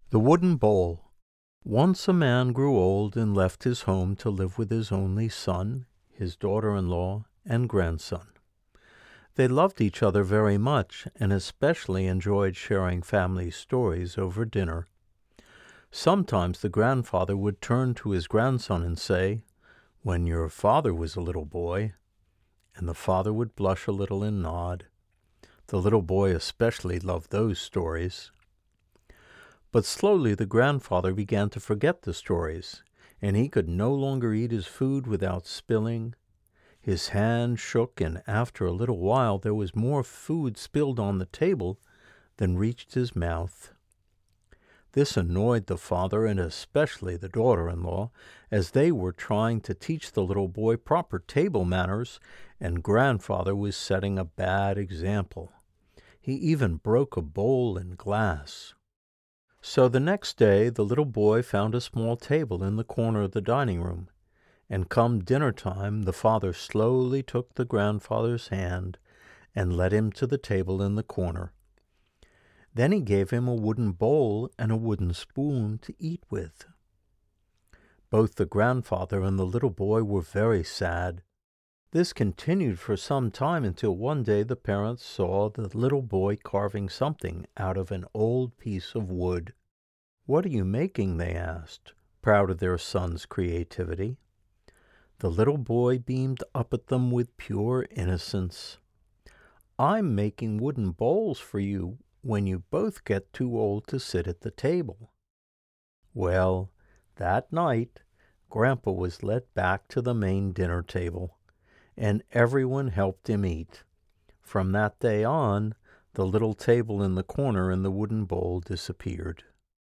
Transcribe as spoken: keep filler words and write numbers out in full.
The Wooden Bowl. Once a man grew old and left his home to live with his only son, his daughter-in-law, and grandson. They loved each other very much, and especially enjoyed sharing family stories over dinner. Sometimes the grandfather would turn to his grandson and say, "When your father was a little boy," and the father would blush a little and nod. The little boy especially loved those stories. But slowly the grandfather began to forget the stories, and he could no longer eat his food without spilling. His hand shook, and after a little while there was more food spilled on the table than reached his mouth. This annoyed the father and especially the daughter-in-law, as they were trying to teach the little boy proper table manners, and grandfather was setting a bad example. He even broke a bowl and glass. So the next day the little boy found a small table in the corner of the dining room, and come dinner time the father slowly took the grandfather's hand and led him to the table in the corner. Then he gave him a wooden bowl and a wooden spoon to eat with. Both the grandfather and the little boy were very sad. This continued for some time until one day the parents saw the little boy carving something out of an old piece of wood. "What are you making?" they asked, proud of their son's creativity. The little boy beamed up at them with pure innocence. "I'm making wooden bowls for you when you both get too old to sit at the table." Well, that night Grandpa was led back to the main dinner table, and everyone helped him eat. From that day on, the little table in the corner and the wooden bowl disappeared.